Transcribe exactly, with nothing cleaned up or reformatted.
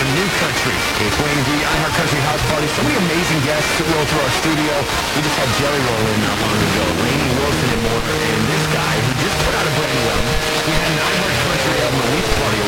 for New Country. It's playing the iHeart Country House Party. So many amazing guests that roll through our studio. We just had Jerry roll in not long ago, Rainey Wilson and more, and this guy who just put out a brand new album. We had an iHeart Country album release party